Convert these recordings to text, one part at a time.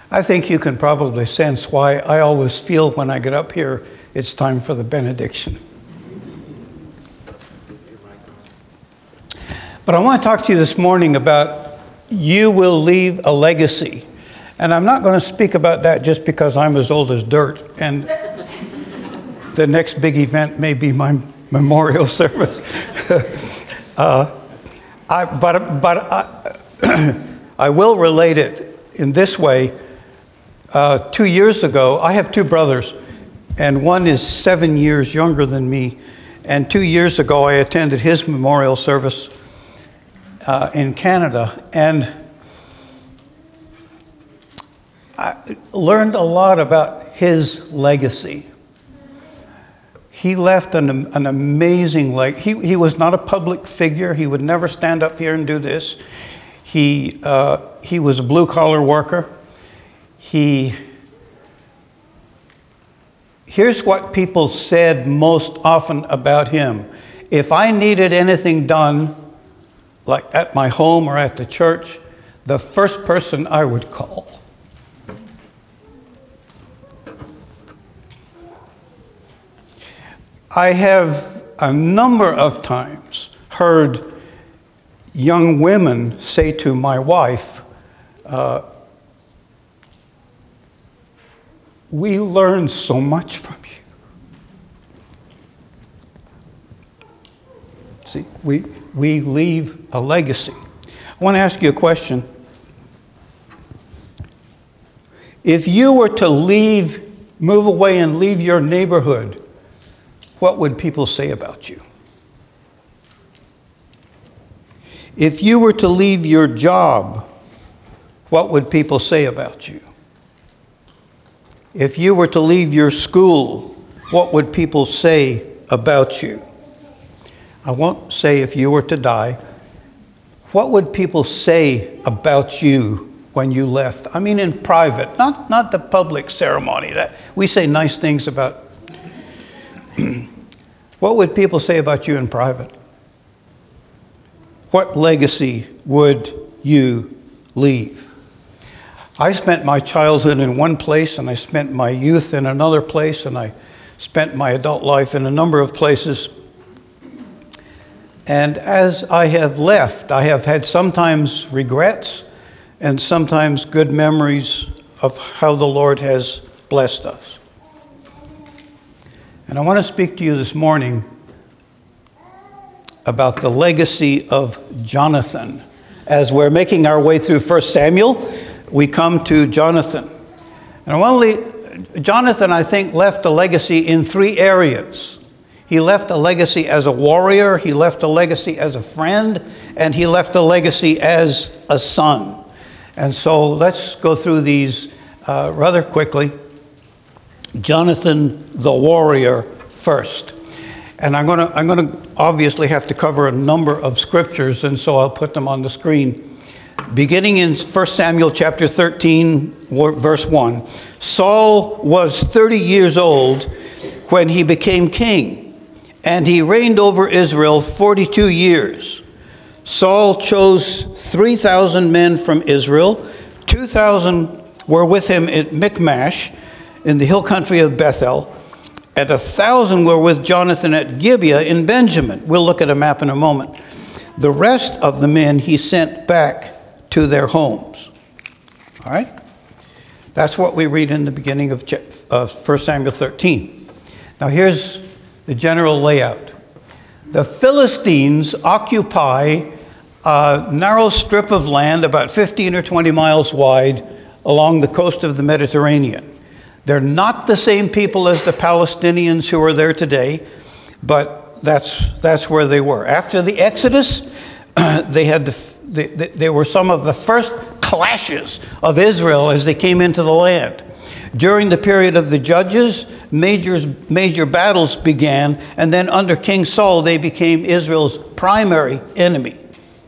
I think you can probably sense why I always feel when I get up here, it's time for the benediction. But I want to talk to you this morning about you will leave a legacy. And I'm not going to speak about that just because I'm as old as dirt. And the next big event may be my memorial service. I will relate it in this way. 2 years ago, I have two brothers, and one is 7 years younger than me. And 2 years ago, I attended his memorial service in Canada, and I learned a lot about his legacy. He left an amazing legacy. He was not a public figure. He would never stand up here and do this. He was a blue-collar worker. Here's what people said most often about him. If I needed anything done, like at my home or at the church, the first person I would call. I have a number of times heard young women say to my wife, we learned so much from you. See, we leave a legacy. I want to ask you a question. If you were to move away and leave your neighborhood, what would people say about you? If you were to leave your job, what would people say about you? If you were to leave your school, what would people say about you? I won't say if you were to die. What would people say about you when you left? I mean in private, not the public ceremony. That we say nice things about. What would people say about you in private? What legacy would you leave? I spent my childhood in one place, and I spent my youth in another place, and I spent my adult life in a number of places. And as I have left, I have had sometimes regrets and sometimes good memories of how the Lord has blessed us. And I want to speak to you this morning about the legacy of Jonathan. As we're making our way through 1 Samuel, we come to Jonathan. And Jonathan, I think, left a legacy in 3 areas. He left a legacy as a warrior, he left a legacy as a friend, and he left a legacy as a son. And so let's go through these rather quickly. Jonathan the warrior first. And I'm going to obviously have to cover a number of scriptures, and so I'll put them on the screen. Beginning in 1 Samuel chapter 13, verse 1. Saul was 30 years old when he became king, and he reigned over Israel 42 years. Saul chose 3,000 men from Israel. 2,000 were with him at Michmash, in the hill country of Bethel, and 1,000 were with Jonathan at Gibeah in Benjamin. We'll look at a map in a moment. The rest of the men he sent back to their homes. All right? That's what we read in the beginning of 1 Samuel 13. Now here's the general layout. The Philistines occupy a narrow strip of land about 15 or 20 miles wide along the coast of the Mediterranean. They're not the same people as the Palestinians who are there today, but that's where they were. After the Exodus, they were some of the first clashes of Israel as they came into the land. During the period of the Judges, major battles began, and then under King Saul, they became Israel's primary enemy.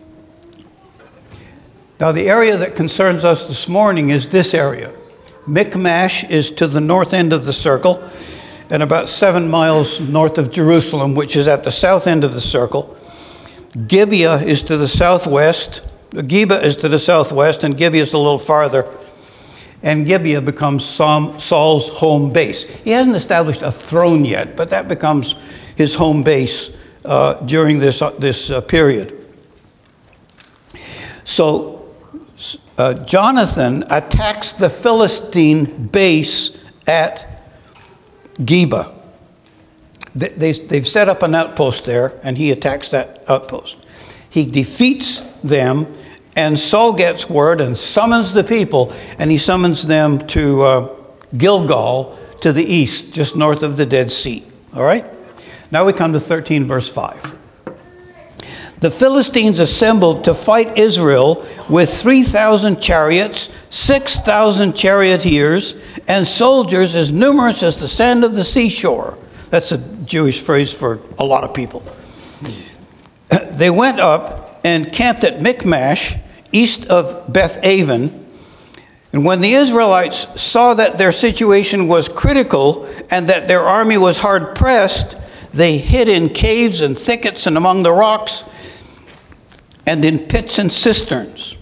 Now, the area that concerns us this morning is this area. Michmash is to the north end of the circle and about 7 miles north of Jerusalem, which is at the south end of the circle. Gibeah is to the southwest. Geba is to the southwest, and Gibeah is a little farther. and Gibeah becomes Saul's home base. He hasn't established a throne yet, but that becomes his home base during this period. So Jonathan attacks the Philistine base at Geba. They've set up an outpost there, and he attacks that outpost. He defeats them, and Saul gets word and summons the people, and he summons them to Gilgal to the east, just north of the Dead Sea. All right? Now we come to 13, verse 5. The Philistines assembled to fight Israel with 3,000 chariots, 6,000 charioteers, and soldiers as numerous as the sand of the seashore. That's a Jewish phrase for a lot of people. They went up and camped at Michmash, east of Beth-aven. And when the Israelites saw that their situation was critical and that their army was hard pressed, they hid in caves and thickets and among the rocks and in pits and cisterns.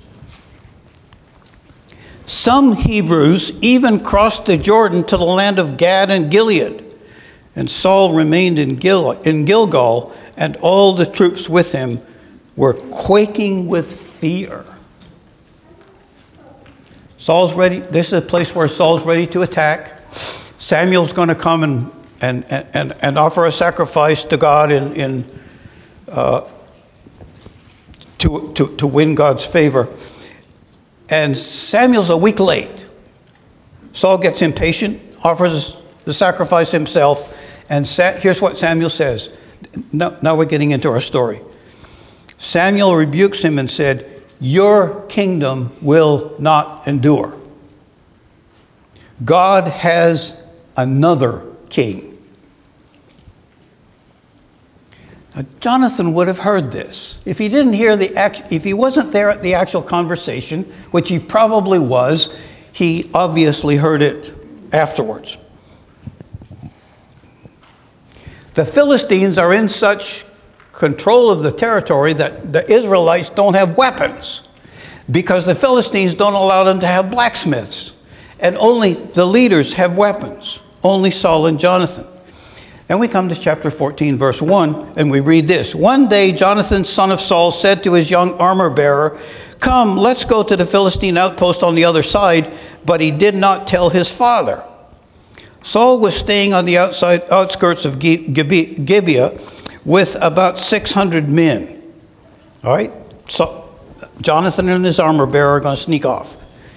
Some Hebrews even crossed the Jordan to the land of Gad and Gilead. And Saul remained in Gilgal, and all the troops with him were quaking with fear. Saul's ready. This is a place where Saul's ready to attack. Samuel's going to come and offer a sacrifice to God to win God's favor. And Samuel's a week late. Saul gets impatient, offers the sacrifice himself, and here's what Samuel says. Now we're getting into our story. Samuel rebukes him and said, "Your kingdom will not endure. God has another king." Now, Jonathan would have heard this. If he didn't hear if he wasn't there at the actual conversation, which he probably was, he obviously heard it afterwards. The Philistines are in such control of the territory that the Israelites don't have weapons, because the Philistines don't allow them to have blacksmiths, and only the leaders have weapons, only Saul and Jonathan. Then we come to chapter 14, verse 1, and we read this. One day, Jonathan, son of Saul, said to his young armor-bearer, "Come, let's go to the Philistine outpost on the other side," but he did not tell his father. Saul was staying on the outskirts of Gibeah with about 600 men. All right? So Jonathan and his armor-bearer are going to sneak off.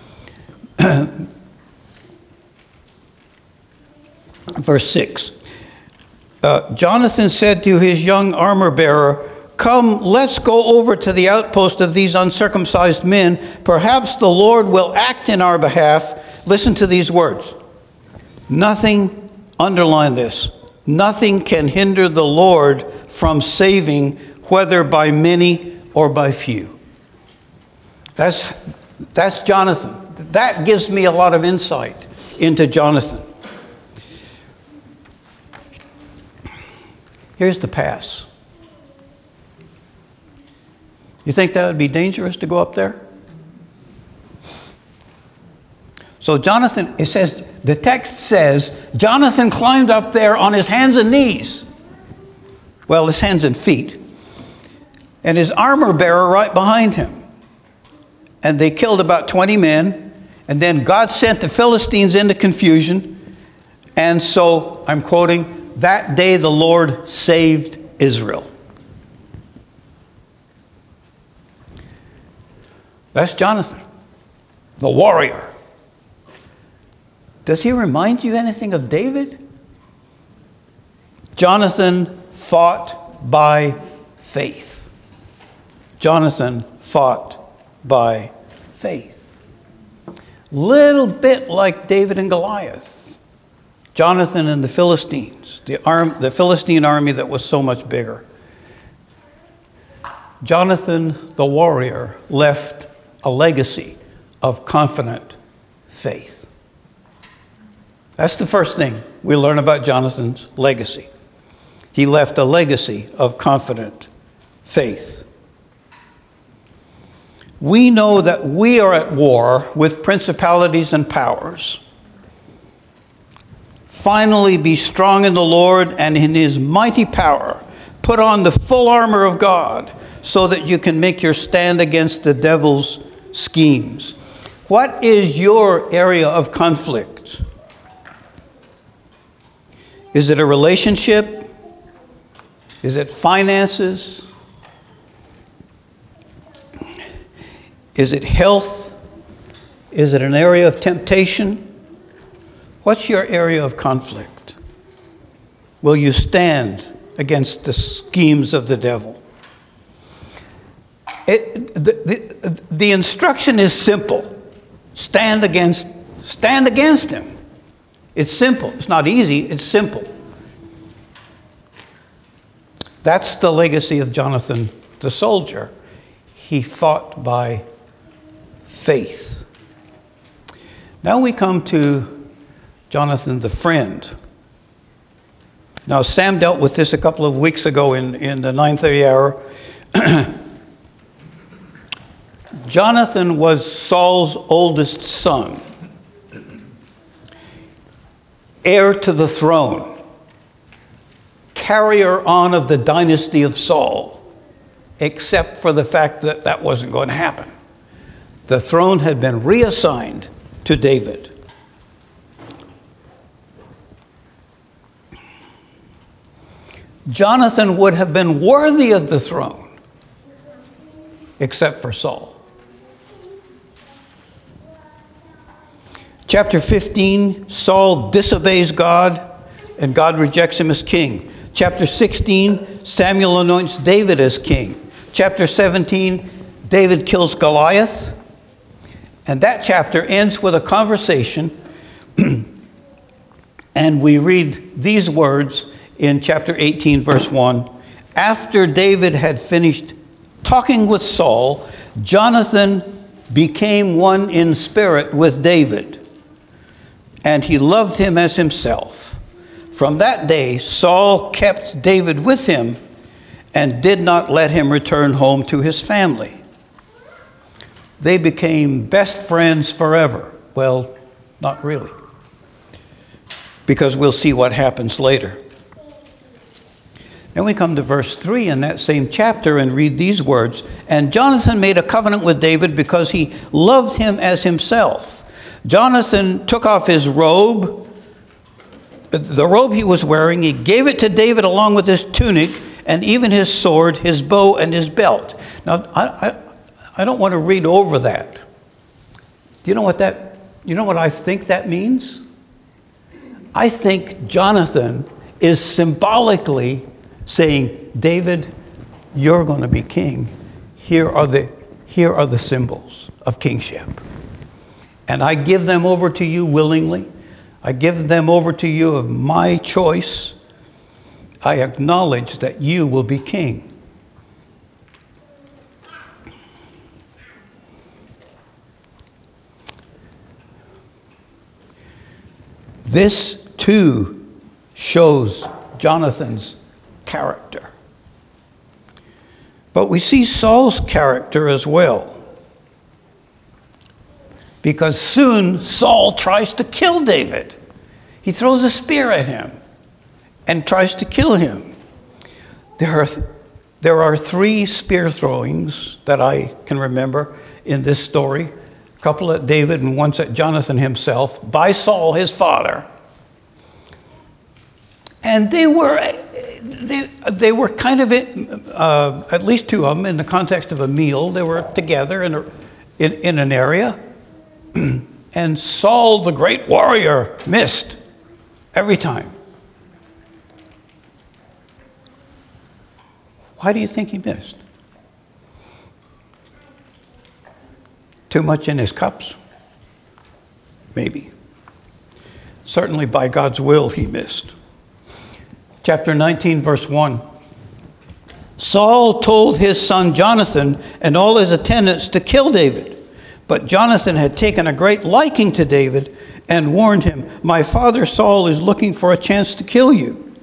Verse 6. Jonathan said to his young armor-bearer, "Come, let's go over to the outpost of these uncircumcised men. Perhaps the Lord will act in our behalf." Listen to these words. Nothing, underline this, nothing can hinder the Lord from saving, whether by many or by few. That's Jonathan. That gives me a lot of insight into Jonathan. Here's the pass. You think that would be dangerous to go up there? So Jonathan, it says, the text says, Jonathan climbed up there on his hands and knees. Well, his hands and feet. And his armor bearer right behind him. And they killed about 20 men. And then God sent the Philistines into confusion. And so, I'm quoting, that day the Lord saved Israel. That's Jonathan, the warrior. Does he remind you anything of David? Jonathan fought by faith. Jonathan fought by faith. Little bit like David and Goliath. Jonathan and the Philistines, the Philistine army that was so much bigger. Jonathan, the warrior, left a legacy of confident faith. That's the first thing we learn about Jonathan's legacy. He left a legacy of confident faith. we know that we are at war with principalities and powers. Finally, be strong in the Lord and in his mighty power. Put on the full armor of God so that you can make your stand against the devil's schemes. What is your area of conflict? Is it a relationship? Is it finances? Is it health? Is it an area of temptation? What's your area of conflict? Will you stand against the schemes of the devil? The instruction is simple. Stand against him. It's simple. It's not easy. It's simple. That's the legacy of Jonathan the soldier. He fought by faith. Now we come to Jonathan the friend. Now Sam dealt with this a couple of weeks ago in the 9:30 hour. Jonathan was Saul's oldest son, heir to the throne, carrier on of the dynasty of Saul, except for the fact that that wasn't going to happen. The throne had been reassigned to David. Jonathan would have been worthy of the throne, except for Saul. Chapter 15, Saul disobeys God, and God rejects him as king. Chapter 16, Samuel anoints David as king. Chapter 17, David kills Goliath. And that chapter ends with a conversation, and we read these words in chapter 18, verse 1. After David had finished talking with Saul, Jonathan became one in spirit with David, and he loved him as himself. From that day, Saul kept David with him and did not let him return home to his family. They became best friends forever. Well, not really, because we'll see what happens later. Then we come to verse 3 in that same chapter and read these words. And Jonathan made a covenant with David because he loved him as himself. Jonathan took off his robe, the robe he was wearing. He gave it to David along with his tunic and even his sword, his bow, and his belt. Now, I don't want to read over that. Do you know what I think that means? I think Jonathan is symbolically saying, David, you're going to be king. Here are the symbols of kingship. And I give them over to you willingly. I give them over to you of my choice. I acknowledge that you will be king. This too shows Jonathan's character. But we see Saul's character as well. Because soon Saul tries to kill David. He throws a spear at him and tries to kill him. There are 3 spear throwings that I can remember in this story. A couple at David and once at Jonathan himself by Saul, his father. And they were kind of, at least 2 of them, in the context of a meal. They were together in an area. And Saul, the great warrior, missed every time. Why do you think he missed? Too much in his cups? Maybe. Certainly by God's will he missed. Chapter 19, verse 1. Saul told his son Jonathan and all his attendants to kill David. But Jonathan had taken a great liking to David and warned him, my father Saul is looking for a chance to kill you.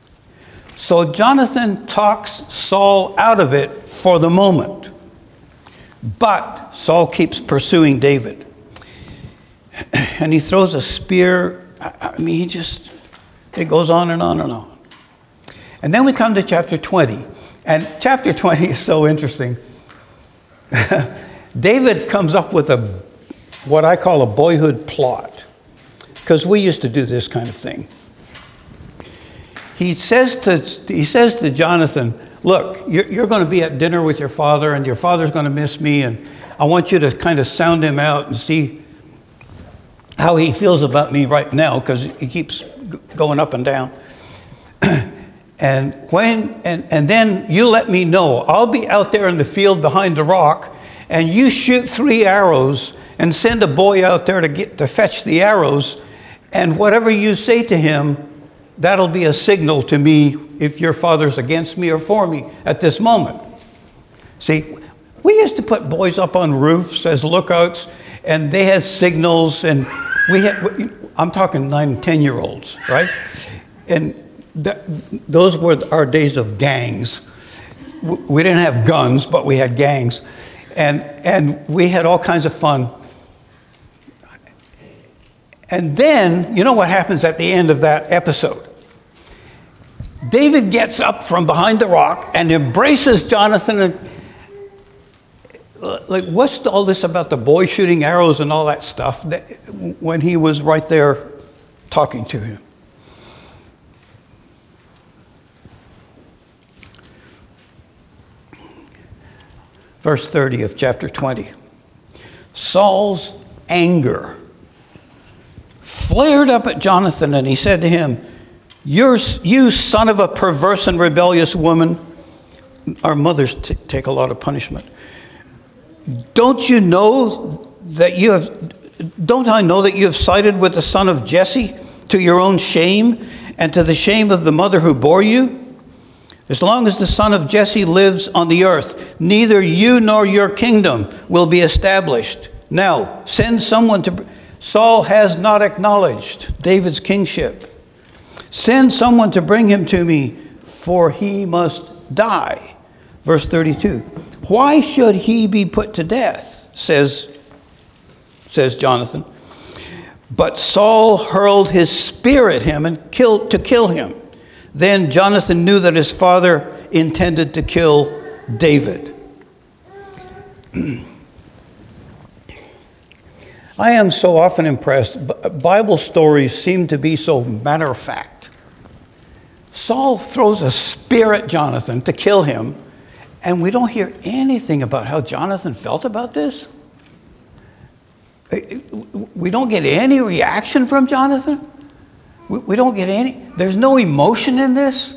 So Jonathan talks Saul out of it for the moment. But Saul keeps pursuing David. And he throws a spear. I mean, it goes on and on and on. And then we come to chapter 20. And chapter 20 is so interesting. David comes up with what I call a boyhood plot. Because we used to do this kind of thing. He says to Jonathan, look, you're going to be at dinner with your father, and your father's going to miss me, and I want you to kind of sound him out and see how he feels about me right now, because he keeps going up and down. and then you let me know. I'll be out there in the field behind the rock, and you shoot 3 arrows and send a boy out there to fetch the arrows, and whatever you say to him, that'll be a signal to me if your father's against me or for me at this moment. See, we used to put boys up on roofs as lookouts, and they had signals, and I'm talking 9 and 10-year-olds, right? And those were our days of gangs. We didn't have guns, but we had gangs. And we had all kinds of fun. And then, you know what happens at the end of that episode? David gets up from behind the rock and embraces Jonathan. And, like, what's all this about the boy shooting arrows and all that stuff when he was right there talking to him? Verse 30 of chapter 20. Saul's anger flared up at Jonathan, and he said to him, you son of a perverse and rebellious woman. Our mothers take a lot of punishment. Don't I know that you have sided with the son of Jesse to your own shame and to the shame of the mother who bore you? As long as the son of Jesse lives on the earth, neither you nor your kingdom will be established. Now, send someone to... Saul has not acknowledged David's kingship. Send someone to bring him to me, for he must die. Verse 32. Why should he be put to death? Says Jonathan. But Saul hurled his spear at him and to kill him. Then Jonathan knew that his father intended to kill David. I am so often impressed. Bible stories seem to be so matter of fact. Saul throws a spear at Jonathan to kill him, and we don't hear anything about how Jonathan felt about this. We don't get any reaction from Jonathan. We don't get there's no emotion in this.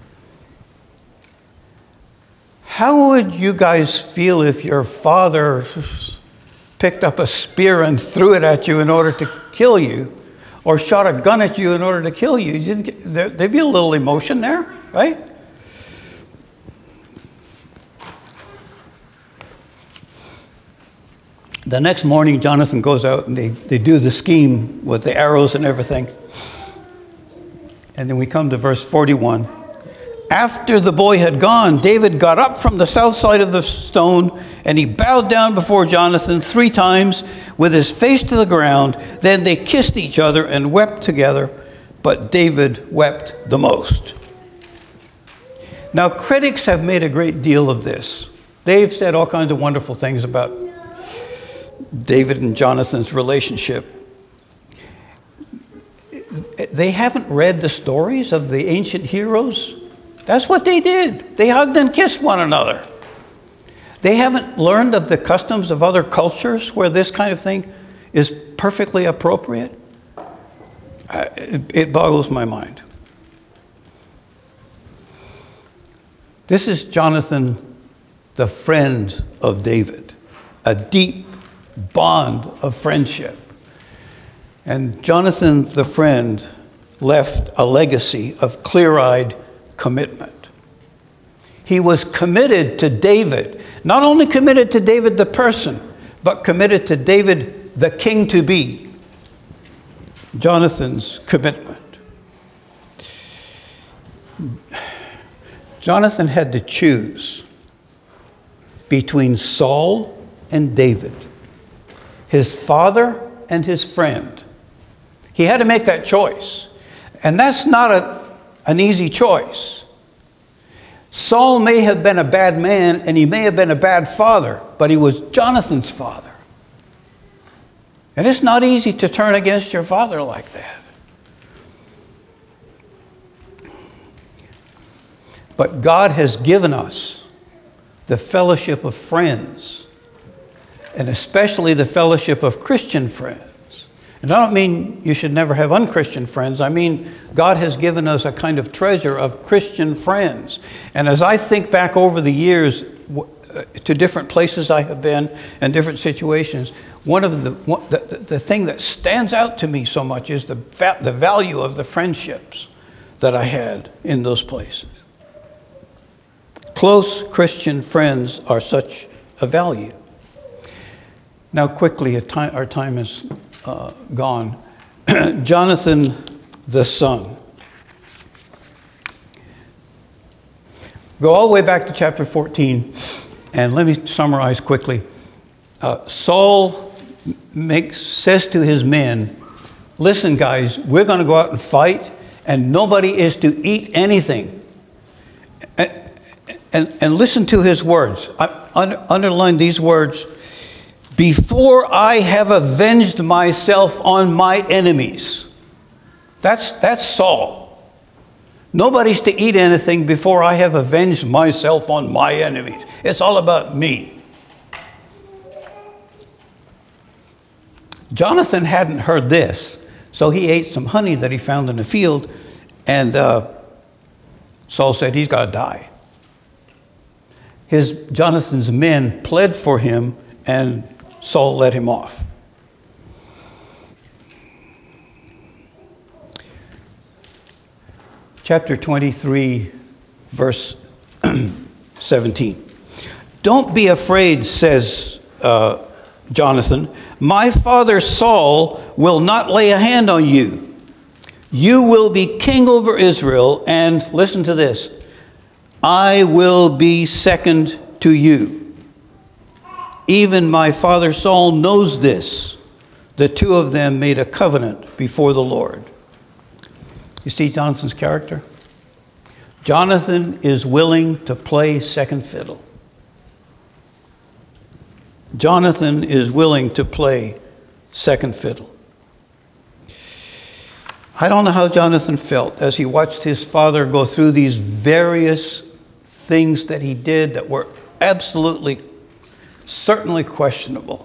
How would you guys feel if your father picked up a spear and threw it at you in order to kill you, or shot a gun at you in order to kill you? There'd be a little emotion there, right? The next morning, Jonathan goes out and they do the scheme with the arrows and everything. And then we come to verse 41. After the boy had gone, David got up from the south side of the stone, and he bowed down before Jonathan 3 times with his face to the ground. Then they kissed each other and wept together, but David wept the most. Now, critics have made a great deal of this. They've said all kinds of wonderful things about David and Jonathan's relationship. They haven't read the stories of the ancient heroes. That's what they did. They hugged and kissed one another. They haven't learned of the customs of other cultures where this kind of thing is perfectly appropriate. It boggles my mind. This is Jonathan, the friend of David, a deep bond of friendship. And Jonathan, the friend, left a legacy of clear-eyed commitment. He was committed to David, not only committed to David the person, but committed to David the king to be. Jonathan's commitment. Jonathan had to choose between Saul and David, his father and his friend. He had to make that choice. And that's not an easy choice. Saul may have been a bad man and he may have been a bad father, but he was Jonathan's father. And it's not easy to turn against your father like that. But God has given us the fellowship of friends, and especially the fellowship of Christian friends. And I don't mean you should never have unchristian friends. I mean, God has given us a kind of treasure of Christian friends. And as I think back over the years to different places I have been and different situations, one of the thing that stands out to me so much is the value of the friendships that I had in those places. Close Christian friends are such a value. Now, quickly, our time is gone. Jonathan, the son. Go all the way back to chapter 14, and let me summarize quickly. Saul says to his men, listen, guys, we're going to go out and fight, and nobody is to eat anything. And listen to his words. Underline these words. Before I have avenged myself on my enemies. That's Saul. Nobody's to eat anything before I have avenged myself on my enemies. It's all about me. Jonathan hadn't heard this, so he ate some honey that he found in the field, and Saul said, he's got to die. Jonathan's men pled for him, and Saul let him off. Chapter 23, verse 17. Don't be afraid, says Jonathan. My father Saul will not lay a hand on you. You will be king over Israel, and listen to this. I will be second to you. Even my father Saul knows this. The two of them made a covenant before the Lord. You see Jonathan's character? Jonathan is willing to play second fiddle. Jonathan is willing to play second fiddle. I don't know how Jonathan felt as he watched his father go through these various things that he did that were absolutely, certainly questionable.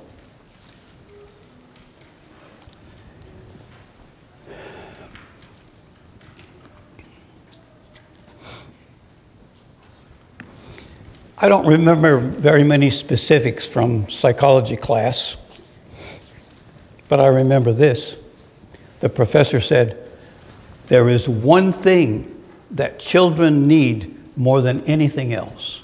I don't remember very many specifics from psychology class, but I remember this. The professor said, there is one thing that children need more than anything else.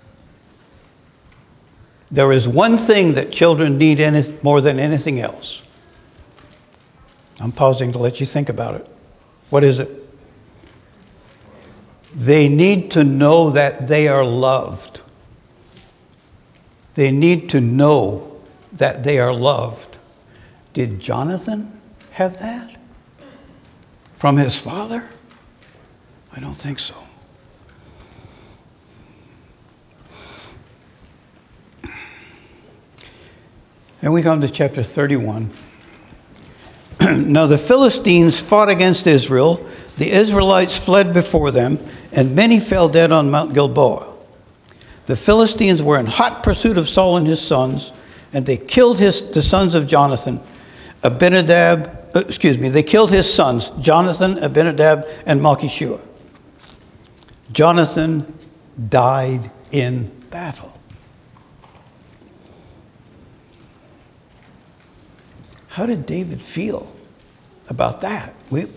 There is one thing that children need more than anything else. I'm pausing to let you think about it. What is it? They need to know that they are loved. They need to know that they are loved. Did Jonathan have that from his father? I don't think so. And we come to chapter 31. Now the Philistines fought against Israel. The Israelites fled before them, and many fell dead on Mount Gilboa. The Philistines were in hot pursuit of Saul and his sons, and they killed the sons of Jonathan, they killed his sons, Jonathan, Abinadab, and Malchishua. Jonathan died in battle. How did David feel about that?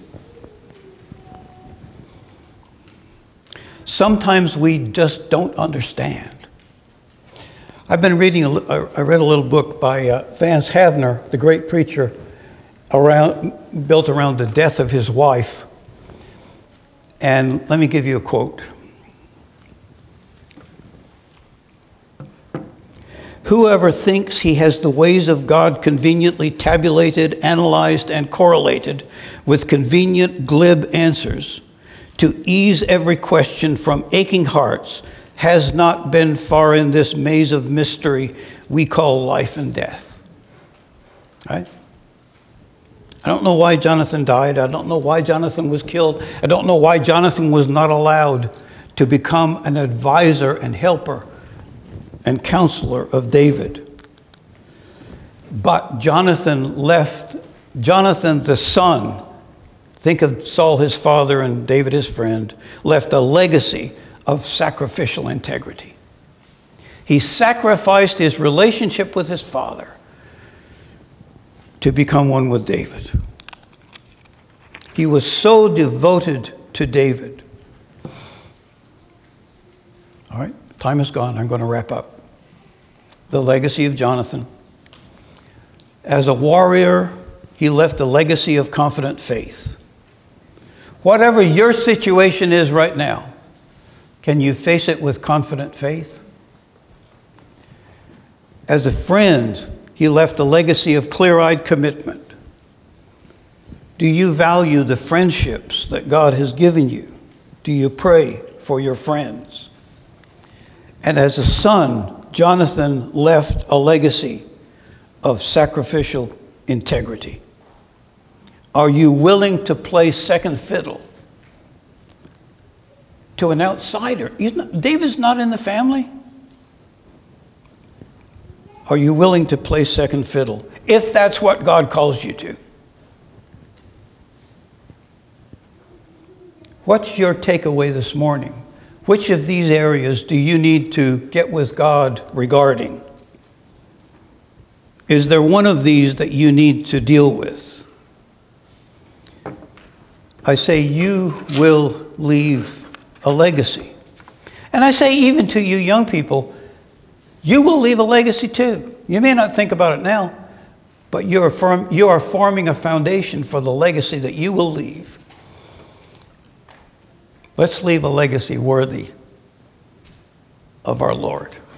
Sometimes we just don't understand. I've been reading, I read a little book by Vance Havner, the great preacher, built around the death of his wife. And let me give you a quote. Whoever thinks he has the ways of God conveniently tabulated, analyzed, and correlated with convenient, glib answers to ease every question from aching hearts has not been far in this maze of mystery we call life and death. Right? I don't know why Jonathan died. I don't know why Jonathan was killed. I don't know why Jonathan was not allowed to become an advisor and helper and counselor of David. But Jonathan the son, think of Saul his father and David his friend, left a legacy of sacrificial integrity. He sacrificed his relationship with his father to become one with David. He was so devoted to David. All right, time is gone. I'm going to wrap up. The legacy of Jonathan. As a warrior, he left a legacy of confident faith. Whatever your situation is right now, can you face it with confident faith? As a friend, he left a legacy of clear-eyed commitment. Do you value the friendships that God has given you? Do you pray for your friends? And as a son, Jonathan left a legacy of sacrificial integrity. Are you willing to play second fiddle to an outsider? David's not in the family. Are you willing to play second fiddle if that's what God calls you to? What's your takeaway this morning? Which of these areas do you need to get with God regarding? Is there one of these that you need to deal with? I say you will leave a legacy. And I say even to you young people, you will leave a legacy too. You may not think about it now, but you are forming a foundation for the legacy that you will leave. Let's leave a legacy worthy of our Lord.